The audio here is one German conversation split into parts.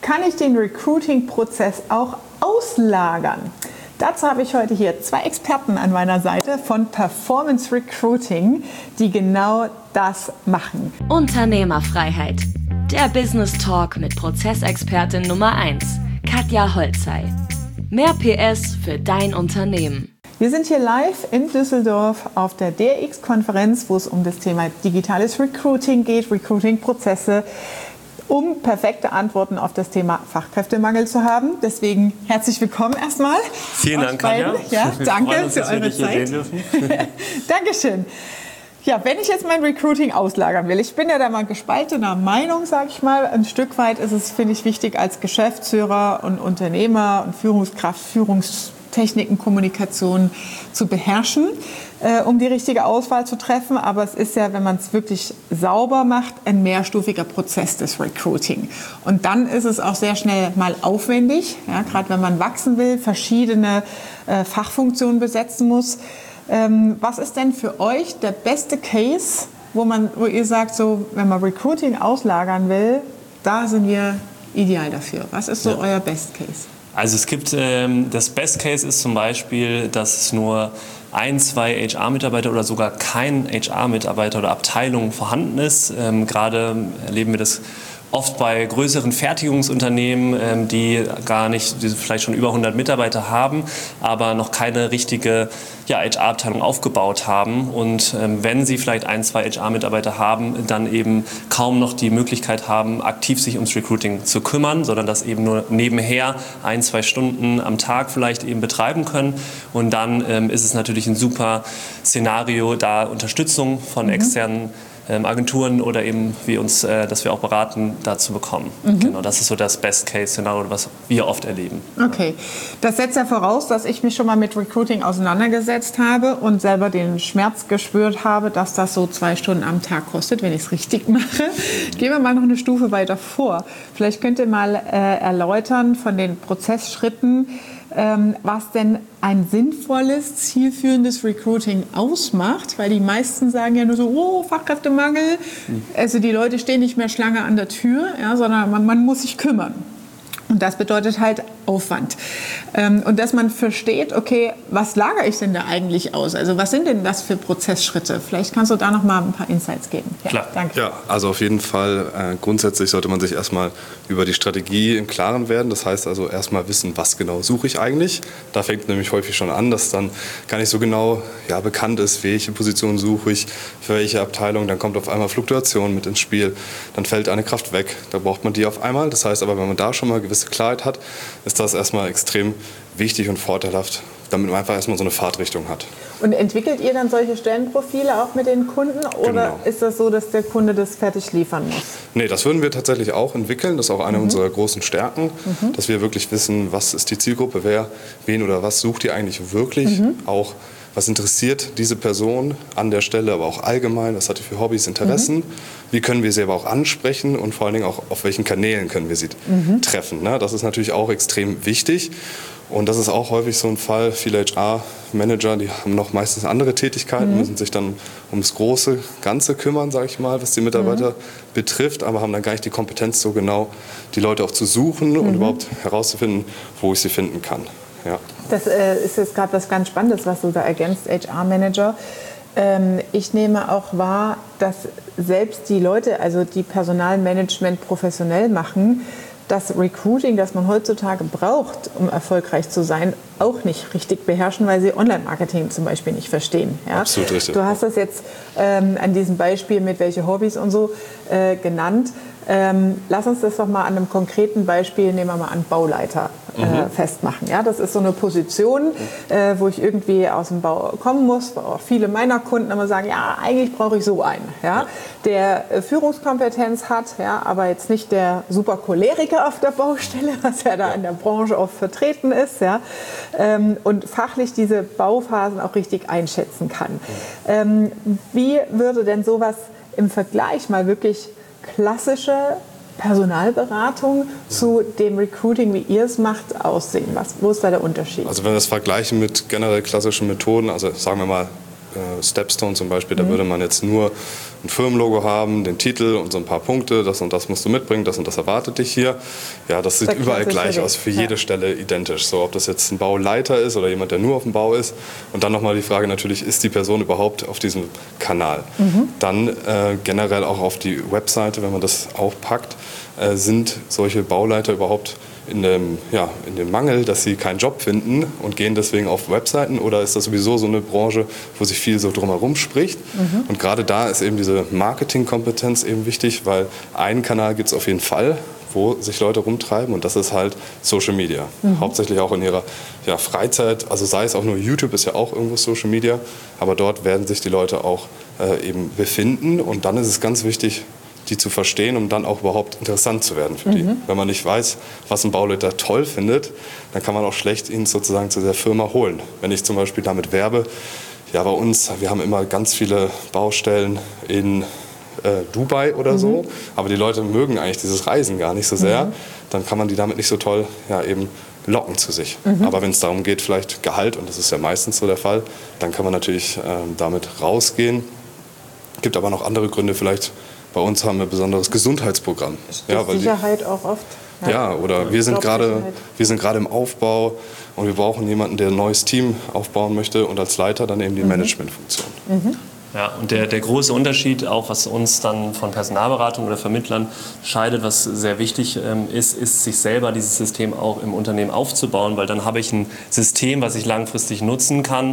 kann ich den Recruiting-Prozess auch auslagern? Dazu habe ich heute hier 2 Experten an meiner Seite von Performance Recruiting, die genau das machen. Unternehmerfreiheit. Der Business Talk mit Prozessexpertin Nummer 1, Katja Holzei. Mehr PS für dein Unternehmen. Wir sind hier live in Düsseldorf auf der DRX-Konferenz, wo es um das Thema digitales Recruiting geht, Recruiting-Prozesse, um perfekte Antworten auf das Thema Fachkräftemangel zu haben. Deswegen herzlich willkommen erstmal. Vielen Dank, Katja. Ja, danke für eure Zeit. Dankeschön. Ja, wenn ich jetzt mein Recruiting auslagern will, ich bin ja da mal gespaltener Meinung, sage ich mal. Ein Stück weit ist es, finde ich, wichtig als Geschäftsführer und Unternehmer und Führungskraft, Führungstechniken, Kommunikation zu beherrschen, um die richtige Auswahl zu treffen. Aber es ist ja, wenn man es wirklich sauber macht, ein mehrstufiger Prozess des Recruiting. Und dann ist es auch sehr schnell mal aufwendig, ja, gerade wenn man wachsen will, verschiedene Fachfunktionen besetzen muss. Was ist denn für euch der beste Case, wo ihr sagt, so, wenn man Recruiting auslagern will, da sind wir ideal dafür? Was ist so euer Best Case? Also es gibt, das Best Case ist zum Beispiel, dass es nur 1, 2 HR-Mitarbeiter oder sogar kein HR-Mitarbeiter oder Abteilung vorhanden ist. Gerade erleben wir das oft bei größeren Fertigungsunternehmen, die vielleicht schon über 100 Mitarbeiter haben, aber noch keine richtige HR-Abteilung aufgebaut haben. Und wenn sie vielleicht 1, 2 HR-Mitarbeiter haben, dann eben kaum noch die Möglichkeit haben, aktiv sich ums Recruiting zu kümmern, sondern das eben nur nebenher 1, 2 Stunden am Tag vielleicht eben betreiben können. Und dann ist es natürlich ein super Szenario, da Unterstützung von externen Agenturen oder eben dass wir auch beraten, dazu bekommen. Genau, das ist so das Best-Case-Szenario, was wir oft erleben. Okay, das setzt ja voraus, dass ich mich schon mal mit Recruiting auseinandergesetzt habe und selber den Schmerz gespürt habe, dass das so 2 Stunden am Tag kostet, wenn ich es richtig mache. Gehen wir mal noch eine Stufe weiter vor. Vielleicht könnt ihr mal erläutern von den Prozessschritten, was denn ein sinnvolles, zielführendes Recruiting ausmacht, weil die meisten sagen ja nur so, oh, Fachkräftemangel, also die Leute stehen nicht mehr Schlange an der Tür, ja, sondern man muss sich kümmern. Und das bedeutet halt Aufwand. Und dass man versteht, okay, was lagere ich denn da eigentlich aus? Also was sind denn das für Prozessschritte? Vielleicht kannst du da noch mal ein paar Insights geben. Ja, klar. Danke. Ja, also auf jeden Fall, grundsätzlich sollte man sich erstmal über die Strategie im Klaren werden. Das heißt also erstmal wissen, was genau suche ich eigentlich. Da fängt nämlich häufig schon an, dass dann gar nicht so genau bekannt ist, welche Position suche ich, für welche Abteilung. Dann kommt auf einmal Fluktuation mit ins Spiel. Dann fällt eine Kraft weg. Da braucht man die auf einmal. Das heißt aber, wenn man da schon mal gewisse Klarheit hat, ist das erstmal extrem wichtig und vorteilhaft, damit man einfach erstmal so eine Fahrtrichtung hat. Und entwickelt ihr dann solche Stellenprofile auch mit den Kunden oder Genau. ist das so, dass der Kunde das fertig liefern muss? Nee, das würden wir tatsächlich auch entwickeln. Das ist auch eine unserer großen Stärken, dass wir wirklich wissen, was ist die Zielgruppe, wen oder was sucht ihr eigentlich wirklich, auch was interessiert diese Person an der Stelle, aber auch allgemein, was hat sie für Hobbys, Interessen, wie können wir sie aber auch ansprechen und vor allen Dingen auch auf welchen Kanälen können wir sie treffen. Ne? Das ist natürlich auch extrem wichtig und das ist auch häufig so ein Fall, viele HR-Manager, die haben noch meistens andere Tätigkeiten, müssen sich dann ums große Ganze kümmern, sage ich mal, was die Mitarbeiter betrifft, aber haben dann gar nicht die Kompetenz, so genau die Leute auch zu suchen und überhaupt herauszufinden, wo ich sie finden kann. Ja. Das ist jetzt gerade was ganz Spannendes, was du da ergänzt, HR-Manager. Ich nehme auch wahr, dass selbst die Leute, also die Personalmanagement professionell machen, das Recruiting, das man heutzutage braucht, um erfolgreich zu sein, auch nicht richtig beherrschen, weil sie Online-Marketing zum Beispiel nicht verstehen. Ja? Absolut richtig. Du hast das jetzt an diesem Beispiel mit welche Hobbys und so genannt. Lass uns das doch mal an einem konkreten Beispiel, nehmen wir mal an Bauleiter, festmachen. Ja, das ist so eine Position, wo ich irgendwie aus dem Bau kommen muss, wo auch viele meiner Kunden immer sagen, ja, eigentlich brauche ich so einen, ja, der Führungskompetenz hat, ja, aber jetzt nicht der super Choleriker auf der Baustelle, was ja da in der Branche oft vertreten ist, ja, und fachlich diese Bauphasen auch richtig einschätzen kann. Wie würde denn sowas im Vergleich mal wirklich klassische Personalberatung zu dem Recruiting, wie ihr es macht, aussehen? Wo ist da der Unterschied? Also wenn wir das vergleichen mit generell klassischen Methoden, also sagen wir mal Stepstone zum Beispiel, da würde man jetzt nur ein Firmenlogo haben, den Titel und so ein paar Punkte, das und das musst du mitbringen, das und das erwartet dich hier. Ja, das sieht überall gleich aus, für jede Stelle identisch. So, ob das jetzt ein Bauleiter ist oder jemand, der nur auf dem Bau ist. Und dann nochmal die Frage natürlich, ist die Person überhaupt auf diesem Kanal? Dann generell auch auf die Webseite, wenn man das auch packt, sind solche Bauleiter überhaupt in dem Mangel, dass sie keinen Job finden und gehen deswegen auf Webseiten, oder ist das sowieso so eine Branche, wo sich viel so drumherum spricht? Und gerade da ist eben diese Marketingkompetenz eben wichtig, weil einen Kanal gibt es auf jeden Fall, wo sich Leute rumtreiben, und das ist halt Social Media. Hauptsächlich auch in ihrer Freizeit, also sei es auch nur YouTube, ist ja auch irgendwo Social Media, aber dort werden sich die Leute auch eben befinden, und dann ist es ganz wichtig, die zu verstehen, um dann auch überhaupt interessant zu werden für die. Wenn man nicht weiß, was ein Bauleiter toll findet, dann kann man auch schlecht ihn sozusagen zu der Firma holen. Wenn ich zum Beispiel damit werbe, ja, bei uns, wir haben immer ganz viele Baustellen in Dubai oder so, aber die Leute mögen eigentlich dieses Reisen gar nicht so sehr, dann kann man die damit nicht so toll eben locken zu sich. Aber wenn es darum geht, vielleicht Gehalt, und das ist ja meistens so der Fall, dann kann man natürlich damit rausgehen. Gibt aber noch andere Gründe, vielleicht bei uns haben wir ein besonderes Gesundheitsprogramm. Ja, weil Sicherheit auch oft. Ja, oder wir sind gerade im Aufbau und wir brauchen jemanden, der ein neues Team aufbauen möchte, und als Leiter dann eben die Managementfunktion. Ja, und der große Unterschied, auch was uns dann von Personalberatung oder Vermittlern scheidet, was sehr wichtig ist, sich selber dieses System auch im Unternehmen aufzubauen, weil dann habe ich ein System, was ich langfristig nutzen kann,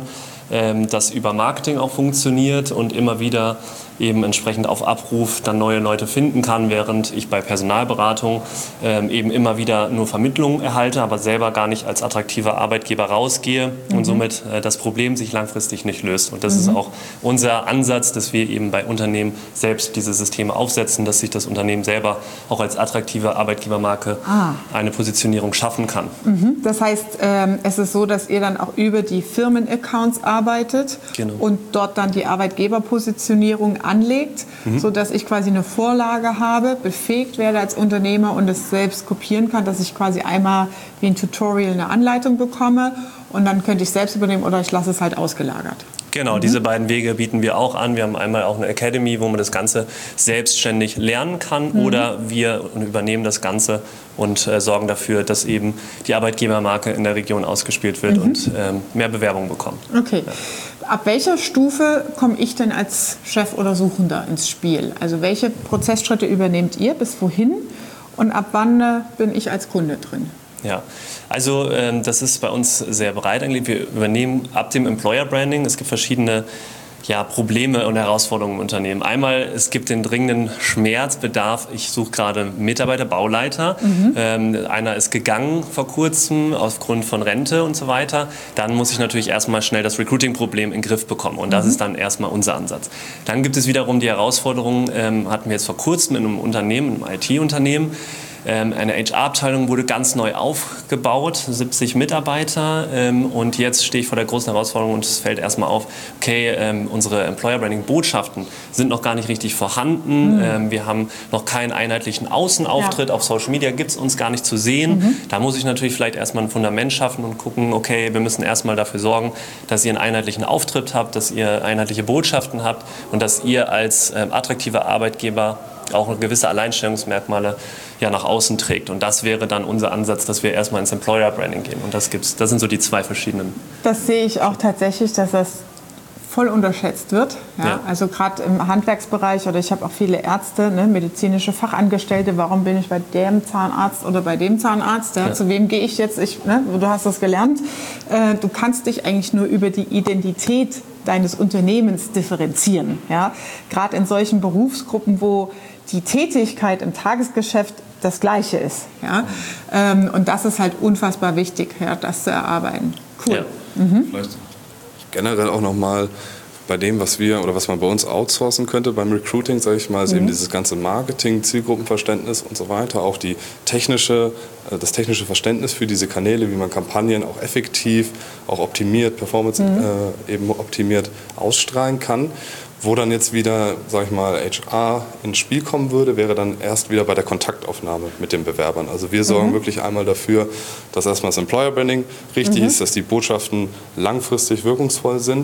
das über Marketing auch funktioniert und immer wieder eben entsprechend auf Abruf dann neue Leute finden kann, während ich bei Personalberatung eben immer wieder nur Vermittlungen erhalte, aber selber gar nicht als attraktiver Arbeitgeber rausgehe und somit das Problem sich langfristig nicht löst. Und das ist auch unser Ansatz, dass wir eben bei Unternehmen selbst diese Systeme aufsetzen, dass sich das Unternehmen selber auch als attraktive Arbeitgebermarke eine Positionierung schaffen kann. Das heißt, es ist so, dass ihr dann auch über die Firmenaccounts arbeitet und dort dann die Arbeitgeberpositionierung anlegt, sodass ich quasi eine Vorlage habe, befähigt werde als Unternehmer und es selbst kopieren kann, dass ich quasi einmal wie ein Tutorial eine Anleitung bekomme und dann könnte ich selbst übernehmen oder ich lasse es halt ausgelagert. Genau, diese beiden Wege bieten wir auch an. Wir haben einmal auch eine Academy, wo man das Ganze selbstständig lernen kann, oder wir übernehmen das Ganze und sorgen dafür, dass eben die Arbeitgebermarke in der Region ausgespielt wird und mehr Bewerbungen bekommt. Okay. Ja. Ab welcher Stufe komme ich denn als Chef oder Suchender ins Spiel? Also welche Prozessschritte übernehmt ihr, bis wohin, und ab wann bin ich als Kunde drin? Ja, also das ist bei uns sehr breit angelegt. Wir übernehmen ab dem Employer Branding. Es gibt verschiedene Probleme und Herausforderungen im Unternehmen. Einmal, es gibt den dringenden Schmerzbedarf. Ich suche gerade Mitarbeiter, Bauleiter. Einer ist gegangen vor kurzem aufgrund von Rente und so weiter. Dann muss ich natürlich erstmal schnell das Recruiting-Problem in den Griff bekommen. Und das ist dann erstmal unser Ansatz. Dann gibt es wiederum die Herausforderung, hatten wir jetzt vor kurzem in einem Unternehmen, einem IT-Unternehmen, eine HR-Abteilung wurde ganz neu aufgebaut, 70 Mitarbeiter, und jetzt stehe ich vor der großen Herausforderung und es fällt erstmal auf, okay, unsere Employer-Branding-Botschaften sind noch gar nicht richtig vorhanden, wir haben noch keinen einheitlichen Außenauftritt, auf Social Media gibt es uns gar nicht zu sehen. Da muss ich natürlich vielleicht erstmal ein Fundament schaffen und gucken, okay, wir müssen erstmal dafür sorgen, dass ihr einen einheitlichen Auftritt habt, dass ihr einheitliche Botschaften habt und dass ihr als attraktiver Arbeitgeber auch gewisse Alleinstellungsmerkmale nach außen trägt. Und das wäre dann unser Ansatz, dass wir erstmal ins Employer Branding gehen. Und das sind so die zwei verschiedenen. Das sehe ich auch tatsächlich, dass das voll unterschätzt wird. Ja? Also gerade im Handwerksbereich, oder ich habe auch viele Ärzte, medizinische Fachangestellte, warum bin ich bei dem Zahnarzt oder bei dem Zahnarzt? Ja? Zu wem gehe ich jetzt? Du hast das gelernt. Du kannst dich eigentlich nur über die Identität deines Unternehmens differenzieren. Ja? Gerade in solchen Berufsgruppen, wo die Tätigkeit im Tagesgeschäft das Gleiche ist. Ja? Und das ist halt unfassbar wichtig, das zu erarbeiten. Cool. Ja. Vielleicht generell auch nochmal bei dem, was man bei uns outsourcen könnte beim Recruiting, sage ich mal, ist eben dieses ganze Marketing, Zielgruppenverständnis und so weiter, auch das technische Verständnis für diese Kanäle, wie man Kampagnen auch effektiv, auch optimiert, Performance eben optimiert ausstrahlen kann. Wo dann jetzt wieder, sag ich mal, HR ins Spiel kommen würde, wäre dann erst wieder bei der Kontaktaufnahme mit den Bewerbern. Also wir sorgen wirklich einmal dafür, dass erstmal das Employer Branding richtig ist, dass die Botschaften langfristig wirkungsvoll sind.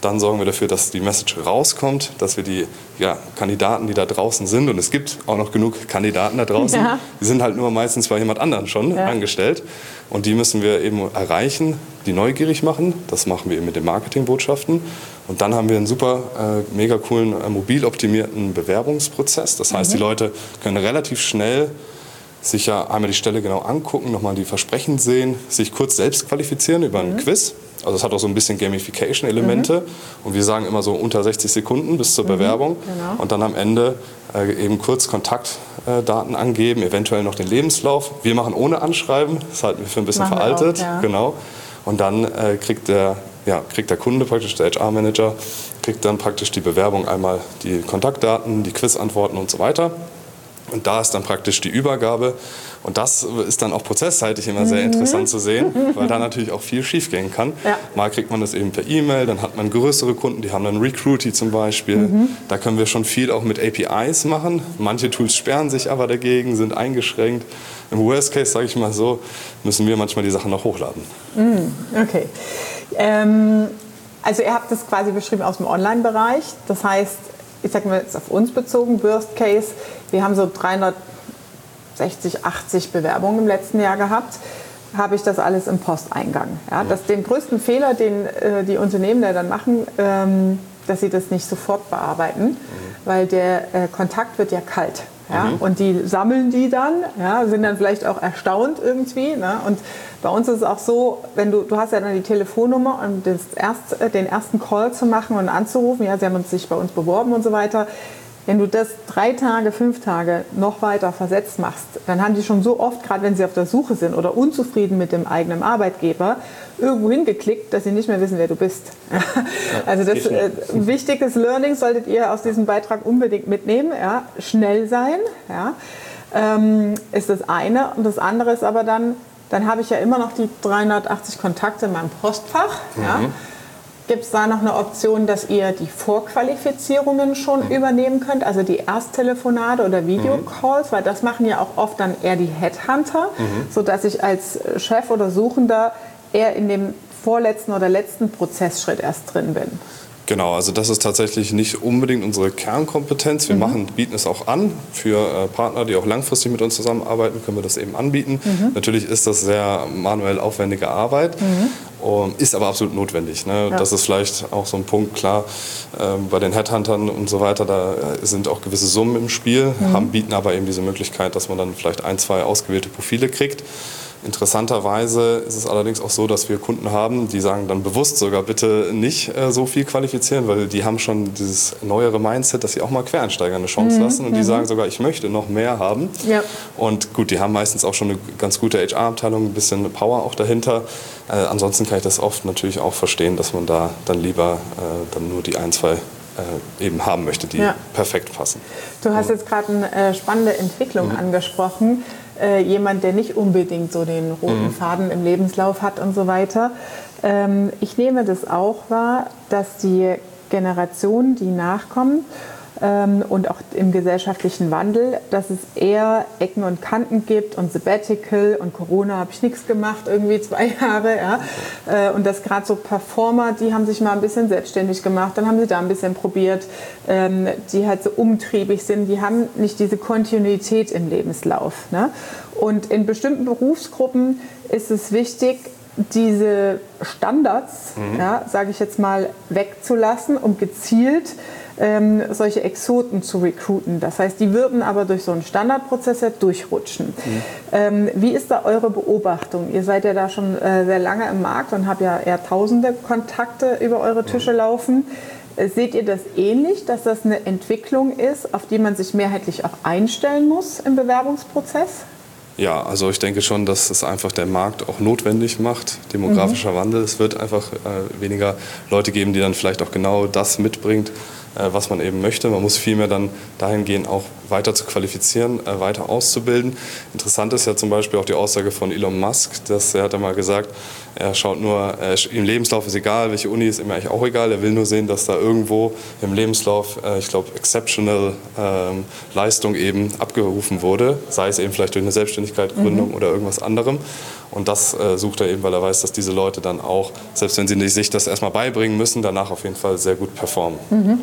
Dann sorgen wir dafür, dass die Message rauskommt, dass wir die Kandidaten, die da draußen sind, und es gibt auch noch genug Kandidaten da draußen, die sind halt nur meistens bei jemand anderem schon angestellt. Und die müssen wir eben erreichen, die neugierig machen. Das machen wir eben mit den Marketingbotschaften. Und dann haben wir einen super, mega coolen, mobil optimierten Bewerbungsprozess. Das heißt, die Leute können relativ schnell sich ja einmal die Stelle genau angucken, nochmal die Versprechen sehen, sich kurz selbst qualifizieren über einen Quiz. Also es hat auch so ein bisschen Gamification-Elemente. Und wir sagen immer so unter 60 Sekunden bis zur Bewerbung. Genau. Und dann am Ende eben kurz Kontaktdaten angeben, eventuell noch den Lebenslauf. Wir machen ohne Anschreiben, das halten wir für ein bisschen veraltet. Auch, genau. Und dann kriegt der Kunde praktisch, der HR-Manager, kriegt dann praktisch die Bewerbung, einmal die Kontaktdaten, die Quizantworten und so weiter. Und da ist dann praktisch die Übergabe. Und das ist dann auch prozessseitig immer sehr interessant zu sehen, weil da natürlich auch viel schiefgehen kann. Ja. Mal kriegt man das eben per E-Mail, dann hat man größere Kunden, die haben dann Recruity zum Beispiel. Da können wir schon viel auch mit APIs machen. Manche Tools sperren sich aber dagegen, sind eingeschränkt. Im Worst Case, sage ich mal so, müssen wir manchmal die Sachen noch hochladen. Okay. Also ihr habt das quasi beschrieben aus dem Online-Bereich. Das heißt, ich sage mal jetzt auf uns bezogen, Worst Case, wir haben so 360, 80 Bewerbungen im letzten Jahr gehabt, habe ich das alles im Posteingang. Ja, den größten Fehler, den die Unternehmen da dann machen, dass sie das nicht sofort bearbeiten, weil der Kontakt wird ja kalt. Ja, und die sammeln die dann, sind dann vielleicht auch erstaunt irgendwie. Ne? Und bei uns ist es auch so, wenn du hast ja dann die Telefonnummer, um den ersten Call zu machen und anzurufen, sie haben sich bei uns beworben und so weiter. Wenn du das 3 Tage, 5 Tage noch weiter versetzt machst, dann haben die schon so oft, gerade wenn sie auf der Suche sind oder unzufrieden mit dem eigenen Arbeitgeber, irgendwo hingeklickt, dass sie nicht mehr wissen, wer du bist. Also das ein wichtiges Learning solltet ihr aus diesem Beitrag unbedingt mitnehmen. Ja? Schnell sein, ist das eine. Und das andere ist aber dann habe ich ja immer noch die 380 Kontakte in meinem Postfach. Ja? Gibt es da noch eine Option, dass ihr die Vorqualifizierungen schon übernehmen könnt, also die Ersttelefonate oder Videocalls, weil das machen ja auch oft dann eher die Headhunter, sodass ich als Chef oder Suchender eher in dem vorletzten oder letzten Prozessschritt erst drin bin. Genau, also das ist tatsächlich nicht unbedingt unsere Kernkompetenz. Wir bieten es auch an. Für Partner, die auch langfristig mit uns zusammenarbeiten, können wir das eben anbieten. Natürlich ist das sehr manuell aufwendige Arbeit, ist aber absolut notwendig. Ne? Ja. Das ist vielleicht auch so ein Punkt, klar, bei den Headhuntern und so weiter, da sind auch gewisse Summen im Spiel, bieten aber eben diese Möglichkeit, dass man dann vielleicht 1, 2 ausgewählte Profile kriegt. Interessanterweise ist es allerdings auch so, dass wir Kunden haben, die sagen dann bewusst sogar bitte nicht so viel qualifizieren, weil die haben schon dieses neuere Mindset, dass sie auch mal Quereinsteiger eine Chance lassen und die sagen sogar, ich möchte noch mehr haben. Ja. Und gut, die haben meistens auch schon eine ganz gute HR-Abteilung, ein bisschen Power auch dahinter. Ansonsten kann ich das oft natürlich auch verstehen, dass man da dann lieber dann nur die 1, 2 eben haben möchte, die perfekt passen. Du hast jetzt gerade eine spannende Entwicklung angesprochen. Jemand, der nicht unbedingt so den roten Faden im Lebenslauf hat und so weiter. Ich nehme das auch wahr, dass die Generationen, die nachkommen und auch im gesellschaftlichen Wandel, dass es eher Ecken und Kanten gibt und Sabbatical und Corona habe ich nichts gemacht, irgendwie 2 Jahre. Ja. Und dass gerade so Performer, die haben sich mal ein bisschen selbstständig gemacht, dann haben sie da ein bisschen probiert, die halt so umtriebig sind, die haben nicht diese Kontinuität im Lebenslauf. Ne? Und in bestimmten Berufsgruppen ist es wichtig, diese Standards, sage ich jetzt mal, wegzulassen, um gezielt solche Exoten zu recruiten. Das heißt, die würden aber durch so einen Standardprozess ja durchrutschen. Wie ist da eure Beobachtung? Ihr seid ja da schon sehr lange im Markt und habt ja eher tausende Kontakte über eure Tische laufen. Seht ihr das ähnlich, dass das eine Entwicklung ist, auf die man sich mehrheitlich auch einstellen muss im Bewerbungsprozess? Ja, also ich denke schon, dass es einfach der Markt auch notwendig macht, demografischer Wandel. Es wird einfach weniger Leute geben, die dann vielleicht auch genau das mitbringt, was man eben möchte. Man muss vielmehr dann dahin gehen, auch weiter zu qualifizieren, weiter auszubilden. Interessant ist ja zum Beispiel auch die Aussage von Elon Musk, er hat ja mal gesagt, er schaut nur, im Lebenslauf ist egal, welche Uni ist ihm eigentlich auch egal, er will nur sehen, dass da irgendwo im Lebenslauf, ich glaube, exceptional Leistung eben abgerufen wurde, sei es eben vielleicht durch eine Selbstständigkeit, Gründung oder irgendwas anderem. Und das sucht er eben, weil er weiß, dass diese Leute dann auch, selbst wenn sie sich das erstmal beibringen müssen, danach auf jeden Fall sehr gut performen.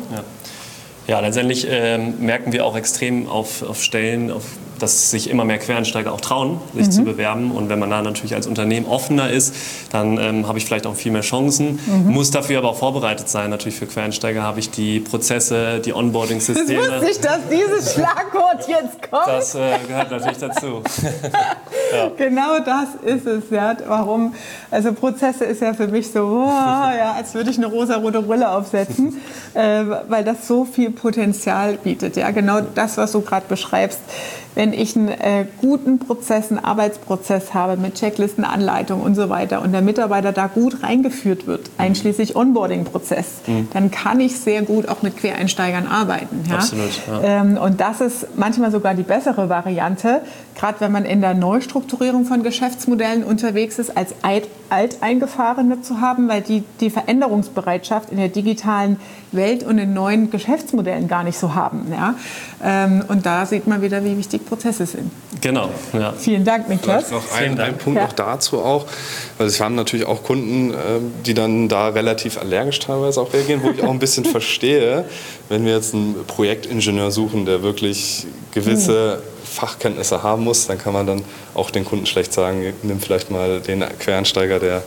Ja, letztendlich merken wir auch extrem auf Stellen, dass sich immer mehr Quereinsteiger auch trauen, sich zu bewerben. Und wenn man da natürlich als Unternehmen offener ist, dann habe ich vielleicht auch viel mehr Chancen. Muss dafür aber auch vorbereitet sein. Natürlich für Quereinsteiger habe ich die Prozesse, die Onboarding-Systeme. Das wusste ich, dass dieses Schlagwort jetzt kommt. Das gehört natürlich dazu. Ja. Genau das ist es. Ja. Warum? Also Prozesse ist ja für mich so, ja, als würde ich eine rosa-rote Brille aufsetzen, weil das so viel Potenzial bietet. Ja. Genau das, was du gerade beschreibst. Wenn ich einen guten Prozess, einen Arbeitsprozess habe mit Checklisten, Anleitungen und so weiter und der Mitarbeiter da gut reingeführt wird, einschließlich Onboarding-Prozess, dann kann ich sehr gut auch mit Quereinsteigern arbeiten. Ja? Absolut. Ja. Und das ist manchmal sogar die bessere Variante, gerade wenn man in der Neustrukturierung von Geschäftsmodellen unterwegs ist, als Alteingefahrene zu haben, weil die Veränderungsbereitschaft in der digitalen Welt und in neuen Geschäftsmodellen gar nicht so haben. Ja? Und da sieht man wieder, wie wichtig Prozesse sind. Genau. Ja. Vielen Dank, Niklas. Vielleicht noch ein Punkt noch dazu auch, weil wir haben natürlich auch Kunden, die dann da relativ allergisch teilweise auch reagieren, wo ich auch ein bisschen verstehe, wenn wir jetzt einen Projektingenieur suchen, der wirklich gewisse Fachkenntnisse haben muss, dann kann man dann auch den Kunden schlecht sagen, nimm vielleicht mal den Quereinsteiger, der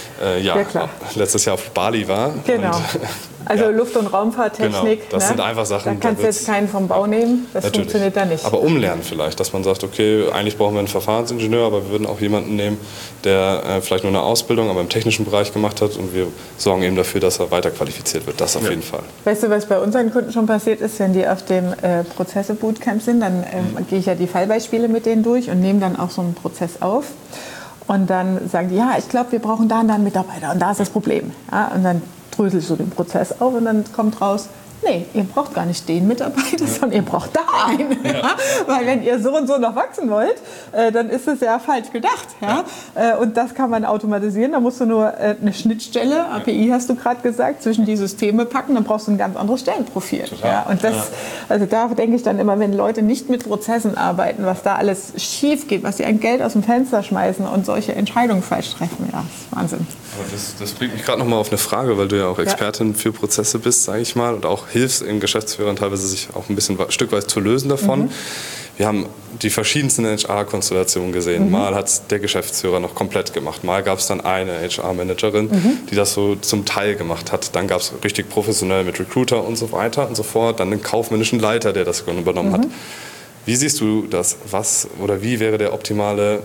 letztes Jahr auf Bali war. Genau. Also Luft- und Raumfahrttechnik. Genau. Das sind einfach Sachen. Da kannst du jetzt keinen vom Bau nehmen. Das funktioniert da nicht. Aber umlernen vielleicht, dass man sagt, okay, eigentlich brauchen wir einen Verfahrensingenieur, aber wir würden auch jemanden nehmen, der vielleicht nur eine Ausbildung, aber im technischen Bereich gemacht hat und wir sorgen eben dafür, dass er weiter qualifiziert wird. Das auf jeden Fall. Weißt du, was bei unseren Kunden schon passiert ist, wenn die auf dem Prozesse-Bootcamp sind, dann gehe ich ja die Fallbeispiele mit denen durch und nehme dann auch so einen Prozess auf. Und dann sagen die, ja, ich glaube, wir brauchen da und da einen Mitarbeiter und da ist das Problem. Ja, und dann dröselst du den Prozess auf und dann kommt raus, nee, ihr braucht gar nicht den Mitarbeiter, sondern ihr braucht da einen. Ja. Weil wenn ihr so und so noch wachsen wollt, dann ist es ja falsch gedacht. Ja? Und das kann man automatisieren. Da musst du nur eine Schnittstelle, API hast du gerade gesagt, zwischen die Systeme packen, dann brauchst du ein ganz anderes Stellenprofil. Ja? Und das, also da denke ich dann immer, wenn Leute nicht mit Prozessen arbeiten, was da alles schief geht, was sie ein Geld aus dem Fenster schmeißen und solche Entscheidungen falsch treffen, ja, das ist Wahnsinn. Aber das bringt mich gerade noch mal auf eine Frage, weil du ja auch Expertin für Prozesse bist, sage ich mal, und auch hilfst in Geschäftsführern teilweise sich auch ein bisschen stückweise zu lösen davon. Wir haben die verschiedensten HR-Konstellationen gesehen. Mal hat es der Geschäftsführer noch komplett gemacht. Mal gab es dann eine HR-Managerin, die das so zum Teil gemacht hat. Dann gab es richtig professionell mit Recruiter und so weiter und so fort. Dann den kaufmännischen Leiter, der das übernommen hat. Wie siehst du das? Was oder wie wäre der optimale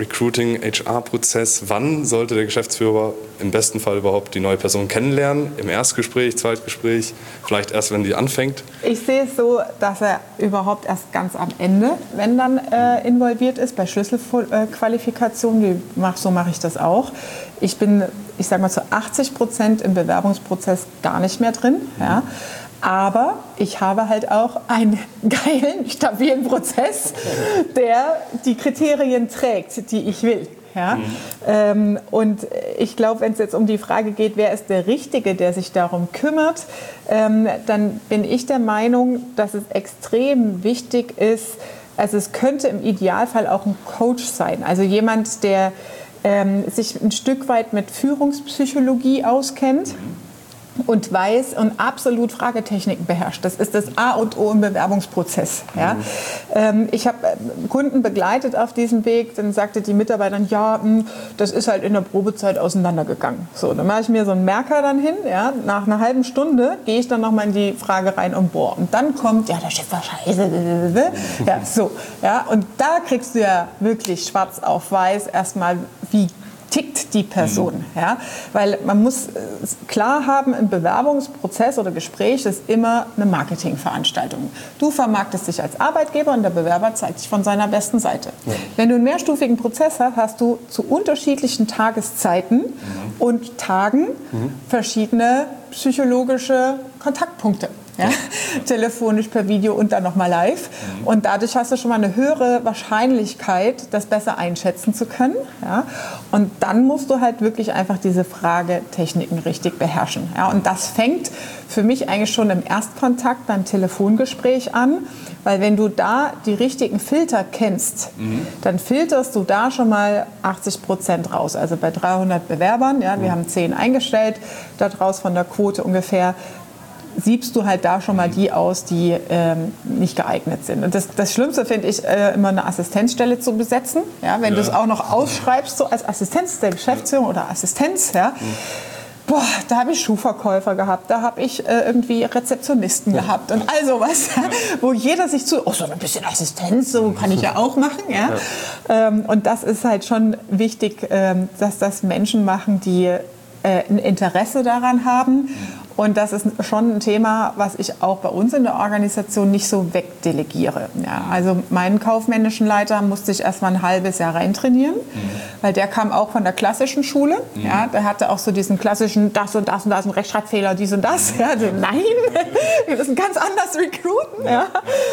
Recruiting-HR-Prozess? Wann sollte der Geschäftsführer im besten Fall überhaupt die neue Person kennenlernen? Im Erstgespräch, Zweitgespräch, vielleicht erst, wenn die anfängt? Ich sehe es so, dass er überhaupt erst ganz am Ende, wenn dann involviert ist, bei Schlüsselqualifikationen. So mache ich das auch. Ich bin, ich sage mal, zu 80% im Bewerbungsprozess gar nicht mehr drin. Ja. Aber ich habe halt auch einen geilen, stabilen Prozess, der die Kriterien trägt, die ich will. Ja? Und ich glaube, wenn es jetzt um die Frage geht, wer ist der Richtige, der sich darum kümmert, dann bin ich der Meinung, dass es extrem wichtig ist, also es könnte im Idealfall auch ein Coach sein, also jemand, der sich ein Stück weit mit Führungspsychologie auskennt und weiß und absolut Fragetechniken beherrscht. Das ist das A und O im Bewerbungsprozess. Ja? Ich habe Kunden begleitet auf diesem Weg, dann sagte die Mitarbeiterin, ja, das ist halt in der Probezeit auseinandergegangen. So, dann mache ich mir so einen Merker dann hin, ja? Nach einer halben Stunde gehe ich dann nochmal in die Frage rein und boah. Und dann kommt, ja, der Chef war scheiße. Ja, so, ja? Und da kriegst du ja wirklich schwarz auf weiß erstmal, wie tickt die Person. Ja? Weil man muss klar haben, ein Bewerbungsprozess oder Gespräch ist immer eine Marketingveranstaltung. Du vermarktest dich als Arbeitgeber und der Bewerber zeigt sich von seiner besten Seite. Ja. Wenn du einen mehrstufigen Prozess hast, hast du zu unterschiedlichen Tageszeiten und Tagen verschiedene psychologische Kontaktpunkte. ja? Telefonisch, per Video und dann nochmal live. Und dadurch hast du schon mal eine höhere Wahrscheinlichkeit, das besser einschätzen zu können. Ja? Und dann musst du halt wirklich einfach diese Fragetechniken richtig beherrschen. Ja? Und das fängt für mich eigentlich schon im Erstkontakt beim Telefongespräch an, weil wenn du da die richtigen Filter kennst, dann filterst du da schon mal 80% raus. Also bei 300 Bewerbern, ja, wir haben 10 eingestellt, daraus von der Quote ungefähr, siebst du halt da schon mal die aus, die nicht geeignet sind. Und das Schlimmste finde ich, immer eine Assistenzstelle zu besetzen. Ja, wenn du es auch noch ausschreibst, so als Assistenz der Geschäftsführung oder Assistenz, ja. Boah, da habe ich Schuhverkäufer gehabt, da habe ich irgendwie Rezeptionisten gehabt und all sowas, wo jeder sich so ein bisschen Assistenz, so kann ich ja auch machen. Ja? Und das ist halt schon wichtig, dass das Menschen machen, die ein Interesse daran haben. Und das ist schon ein Thema, was ich auch bei uns in der Organisation nicht so wegdelegiere. Ja, also meinen kaufmännischen Leiter musste ich erst mal ein halbes Jahr reintrainieren, weil der kam auch von der klassischen Schule. Ja, der hatte auch so diesen klassischen, das und das und das, ein Rechtschreibfehler, dies und das. Ja, also nein, wir müssen ganz anders recruiten. Ja.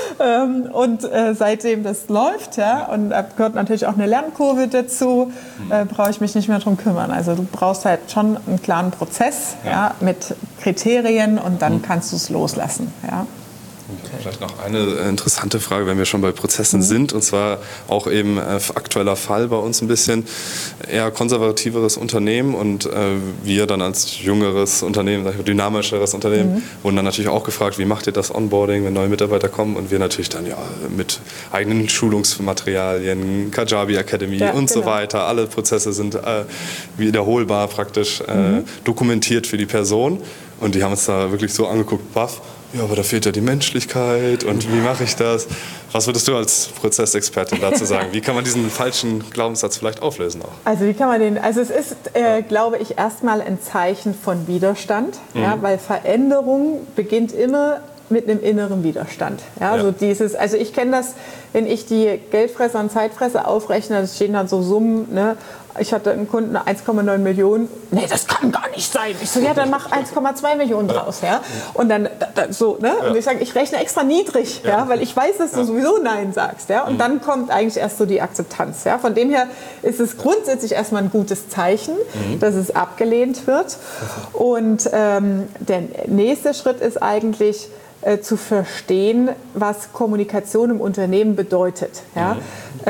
Und seitdem das läuft, ja, und da gehört natürlich auch eine Lernkurve dazu, brauche ich mich nicht mehr drum kümmern. Also du brauchst halt schon einen klaren Prozess, ja, mit Kriterien und dann kannst du es loslassen. Ja. Vielleicht noch eine interessante Frage, wenn wir schon bei Prozessen sind, und zwar auch eben aktueller Fall bei uns ein bisschen, eher konservativeres Unternehmen und wir dann als jüngeres Unternehmen, dynamischeres Unternehmen, wurden dann natürlich auch gefragt, wie macht ihr das Onboarding, wenn neue Mitarbeiter kommen, und wir natürlich dann mit eigenen Schulungsmaterialien, Kajabi Academy und so weiter, alle Prozesse sind wiederholbar praktisch dokumentiert für die Person, und die haben uns da wirklich so angeguckt, baff, ja, aber da fehlt ja die Menschlichkeit und wie mache ich das? Was würdest du als Prozessexpertin dazu sagen? Wie kann man diesen falschen Glaubenssatz vielleicht auflösen auch? Also wie kann man den? Also es ist, glaube ich, erstmal ein Zeichen von Widerstand, ja, weil Veränderung beginnt immer mit einem inneren Widerstand. Ja, ja. Also ich kenne das, wenn ich die Geldfresser und Zeitfresser aufrechne, da stehen dann so Summen, ne? Ich hatte einen Kunden 1,9 Millionen. Nee, das kann gar nicht sein. Ich so, ja, dann mach 1,2 Millionen draus. Ja? Und dann so, ne? Und ich sage, ich rechne extra niedrig, ja? Weil ich weiß, dass du sowieso Nein sagst. Ja? Und dann kommt eigentlich erst so die Akzeptanz. Ja? Von dem her ist es grundsätzlich erstmal ein gutes Zeichen, dass es abgelehnt wird. Und der nächste Schritt ist eigentlich, zu verstehen, was Kommunikation im Unternehmen bedeutet. Ja?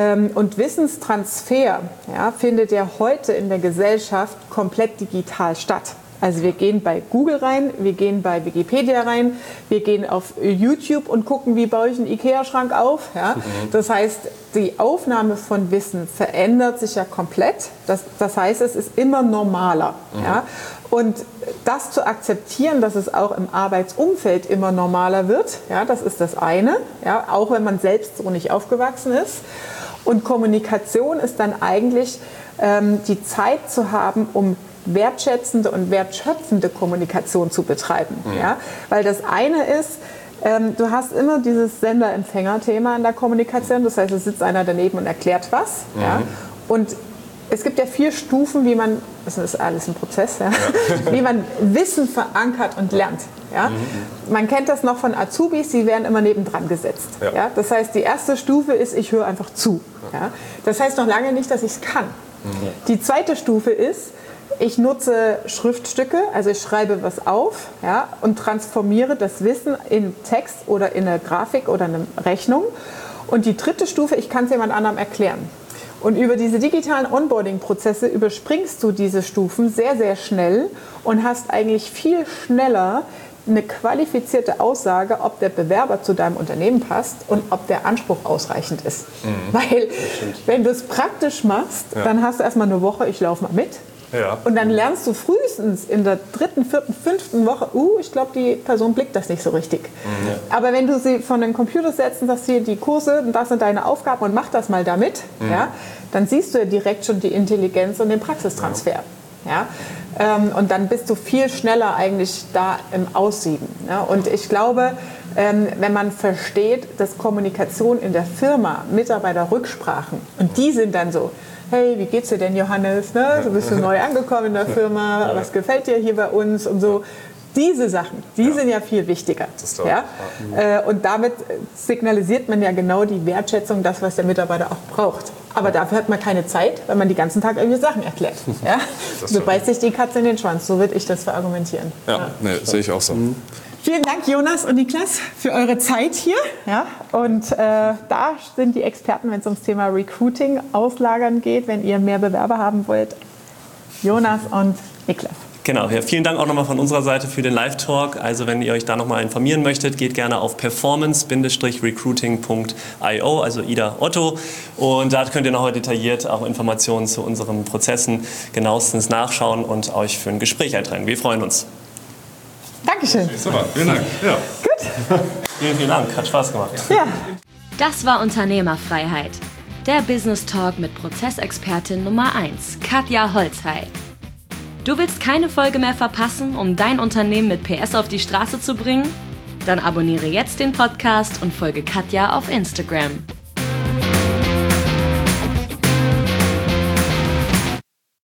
Und Wissenstransfer, ja, findet ja heute in der Gesellschaft komplett digital statt. Also wir gehen bei Google rein, wir gehen bei Wikipedia rein, wir gehen auf YouTube und gucken, wie baue ich einen Ikea-Schrank auf. Ja? Das heißt, die Aufnahme von Wissen verändert sich ja komplett. Das heißt, es ist immer normaler. Ja? Und das zu akzeptieren, dass es auch im Arbeitsumfeld immer normaler wird, ja, das ist das eine, ja, auch wenn man selbst so nicht aufgewachsen ist. Und Kommunikation ist dann eigentlich die Zeit zu haben, um wertschätzende und wertschöpfende Kommunikation zu betreiben. Ja? Weil das eine ist, du hast immer dieses Sender-Empfänger-Thema in der Kommunikation. Das heißt, es sitzt einer daneben und erklärt was. Ja? Und es gibt ja 4 Stufen, wie man, das ist alles ein Prozess, ja? Wie man Wissen verankert und lernt. Ja? Man kennt das noch von Azubis, die werden immer nebendran gesetzt. Ja? Ja? Das heißt, die erste Stufe ist, ich höre einfach zu. Ja? Das heißt noch lange nicht, dass ich es kann. Die zweite Stufe ist, ich nutze Schriftstücke, also ich schreibe was auf, ja, und transformiere das Wissen in Text oder in eine Grafik oder eine Rechnung. Und die dritte Stufe, ich kann es jemand anderem erklären. Und über diese digitalen Onboarding-Prozesse überspringst du diese Stufen sehr, sehr schnell und hast eigentlich viel schneller eine qualifizierte Aussage, ob der Bewerber zu deinem Unternehmen passt und ob der Anspruch ausreichend ist. Weil wenn du es praktisch machst, dann hast du erstmal eine Woche, ich laufe mal mit. Ja. Und dann lernst du frühestens in der 3., 4., 5. Woche, ich glaube, die Person blickt das nicht so richtig. Aber wenn du sie von den Computer setzt und sagst, hier die Kurse, das sind deine Aufgaben und mach das mal damit, ja, dann siehst du ja direkt schon die Intelligenz und den Praxistransfer. Ja? Und dann bist du viel schneller eigentlich da im Aussieben. Ja? Und ich glaube, wenn man versteht, dass Kommunikation in der Firma, Mitarbeiterrücksprachen, und die sind dann so, hey, wie geht's dir denn, Johannes? Ne? Du bist so neu angekommen in der Firma, was gefällt dir hier bei uns und so. diese Sachen, die sind ja viel wichtiger. Ja? Und damit signalisiert man ja genau die Wertschätzung, das, was der Mitarbeiter auch braucht. Aber dafür hat man keine Zeit, weil man die ganzen Tag irgendwie Sachen erklärt. Ja? So beißt sich die Katze in den Schwanz, so würde ich das verargumentieren. Ja, nee, sehe ich auch so. Vielen Dank, Jonas und Niklas, für eure Zeit hier. Ja? Und da sind die Experten, wenn es ums Thema Recruiting, Auslagern geht, wenn ihr mehr Bewerber haben wollt. Jonas und Niklas. Genau, ja, vielen Dank auch nochmal von unserer Seite für den Live-Talk. Also wenn ihr euch da nochmal informieren möchtet, geht gerne auf performance-recruiting.io, also Ida Otto. Und da könnt ihr noch detailliert auch Informationen zu unseren Prozessen genauestens nachschauen und euch für ein Gespräch eintragen. Wir freuen uns. Dankeschön. Super, vielen Dank. Ja. Gut. Vielen Dank, hat Spaß gemacht. Ja. Das war Unternehmerfreiheit. Der Business Talk mit Prozessexpertin Nummer 1, Katja Holzhey. Du willst keine Folge mehr verpassen, um dein Unternehmen mit PS auf die Straße zu bringen? Dann abonniere jetzt den Podcast und folge Katja auf Instagram.